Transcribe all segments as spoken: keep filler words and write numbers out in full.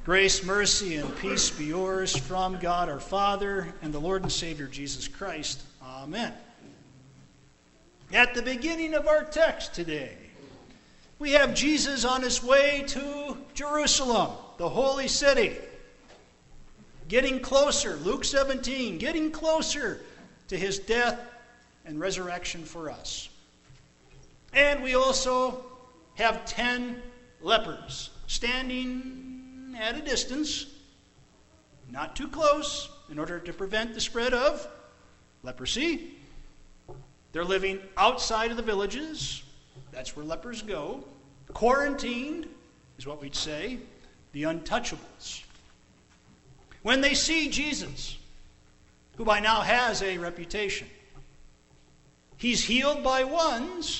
Grace, mercy, and peace be yours from God our Father and the Lord and Savior Jesus Christ. Amen. At the beginning of our text today, we have Jesus on his way to Jerusalem, the holy city. Getting closer, Luke seventeen, getting closer to his death and resurrection for us. And we also have ten lepers standing at a distance, not too close, in order to prevent the spread of leprosy. They're living outside of the villages. That's where lepers go. Quarantined is what we'd say, the untouchables. When they see Jesus, who by now has a reputation, he's healed by ones.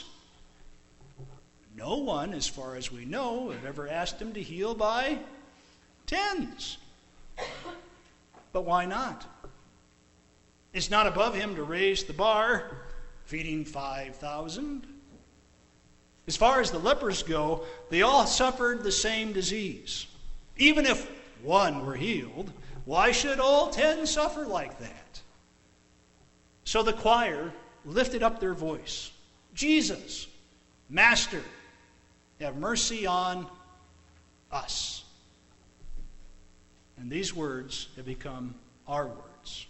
No one, as far as we know, have ever asked him to heal by tens. But why not? It's not above him to raise the bar, feeding five thousand. As far as the lepers go, they all suffered the same disease. Even if one were healed, why should all ten suffer like that? So the choir lifted up their voice. Jesus, Master, have mercy on us. And these words have become our words.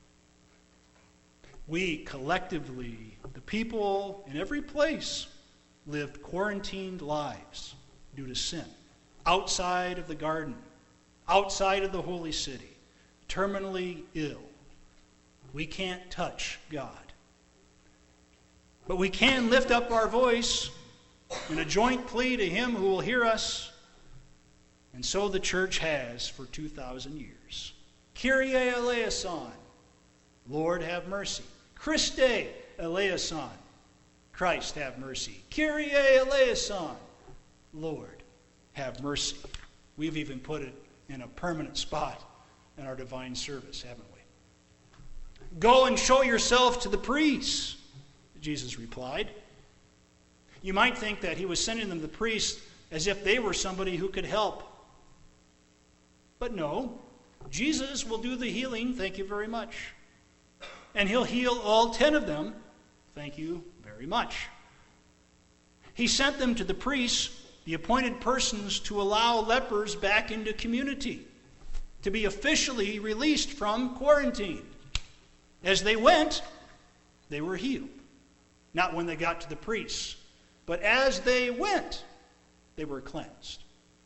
We collectively, the people in every place, lived quarantined lives due to sin. Outside of the garden, outside of the holy city, terminally ill. We can't touch God. But we can lift up our voice in a joint plea to him who will hear us. And so the church has for two thousand years. Kyrie eleison, Lord have mercy. Christe eleison, Christ have mercy. Kyrie eleison, Lord have mercy. We've even put it in a permanent spot in our divine service, haven't we? Go and show yourself to the priests, Jesus replied. You might think that he was sending them the priests as if they were somebody who could help. But no, Jesus will do the healing, thank you very much. And he'll heal all ten of them, thank you very much. He sent them to the priests, the appointed persons, to allow lepers back into community, to be officially released from quarantine. As they went, they were healed. Not when they got to the priests, but as they went, they were cleansed.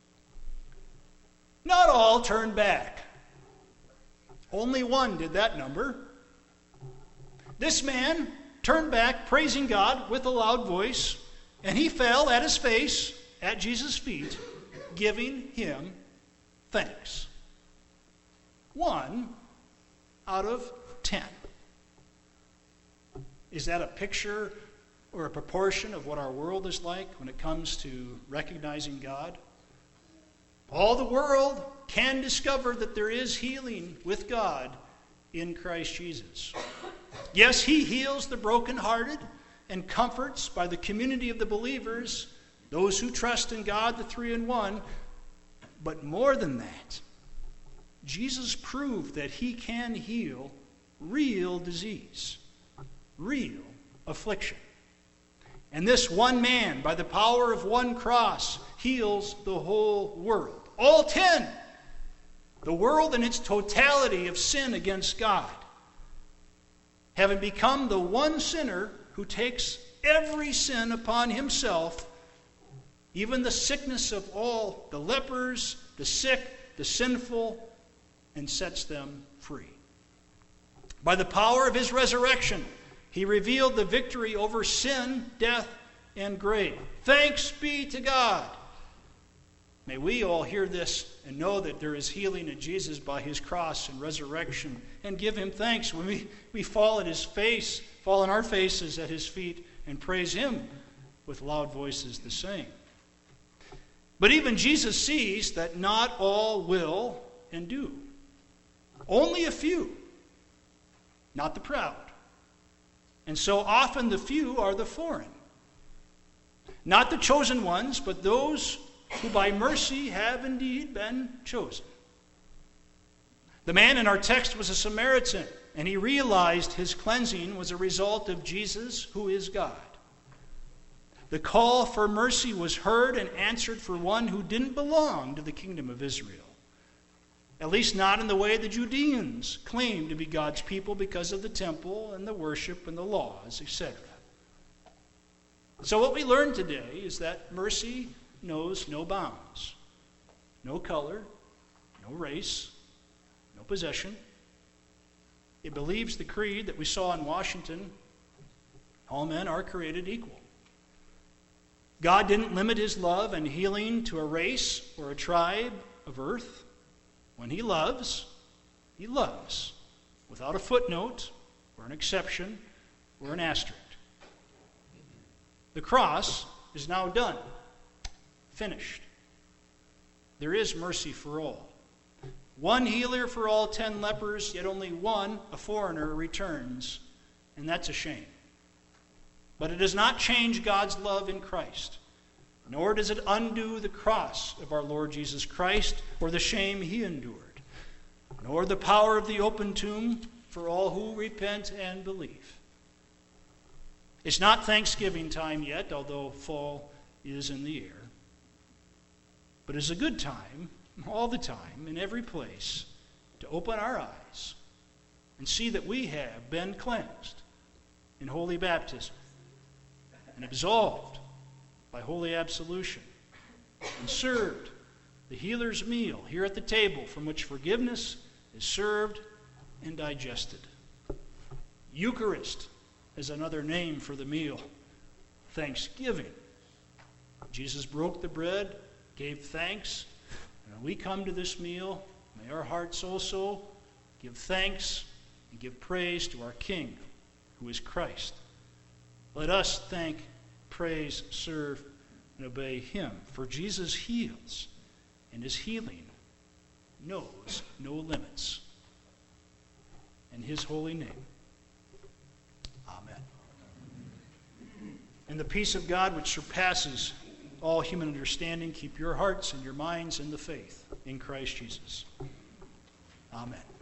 Not all turned back. Only one did that number. This man turned back, praising God with a loud voice, and he fell at his face at Jesus' feet, giving him thanks. One out of ten. Is that a picture or a proportion of what our world is like when it comes to recognizing God? All the world can discover that there is healing with God in Christ Jesus. Yes, he heals the brokenhearted and comforts by the community of the believers, those who trust in God, the three in one. But more than that, Jesus proved that he can heal real disease, real affliction. And this one man, by the power of one cross, heals the whole world. All ten. The world in its totality of sin against God. Having become the one sinner who takes every sin upon himself, even the sickness of all the lepers, the sick, the sinful, and sets them free. By the power of his resurrection, he revealed the victory over sin, death, and grave. Thanks be to God. May we all hear this and know that there is healing in Jesus by his cross and resurrection, and give him thanks when we, we fall at his face, fall on our faces at his feet, and praise him with loud voices the same. But even Jesus sees that not all will and do. Only a few, not the proud. And so often the few are the foreign. Not the chosen ones, but those who by mercy have indeed been chosen. The man in our text was a Samaritan, and he realized his cleansing was a result of Jesus, who is God. The call for mercy was heard and answered for one who didn't belong to the kingdom of Israel. At least not in the way the Judeans claimed to be God's people because of the temple and the worship and the laws, et cetera. So what we learned today is that mercy knows no bounds, no color, no race, no possession. It believes the creed that we saw in Washington: all men are created equal. God didn't limit his love and healing to a race or a tribe of earth. When he loves, he loves, without a footnote or an exception or an asterisk. The cross is now done, finished. There is mercy for all. One healer for all ten lepers, yet only one, a foreigner, returns, and that's a shame. But it does not change God's love in Christ, nor does it undo the cross of our Lord Jesus Christ or the shame he endured, nor the power of the open tomb for all who repent and believe. It's not Thanksgiving time yet, although fall is in the air. But it's a good time, all the time, in every place, to open our eyes and see that we have been cleansed in holy baptism and absolved by holy absolution and served the healer's meal here at the table, from which forgiveness is served and digested. Eucharist is another name for the meal. Thanksgiving. Jesus broke the bread, gave thanks, and when we come to this meal, may our hearts also give thanks and give praise to our King, who is Christ. Let us thank, praise, serve, and obey him, for Jesus heals, and his healing knows no limits. In his holy name, amen. And the peace of God, which surpasses all human understanding, keep your hearts and your minds in the faith in Christ Jesus. Amen.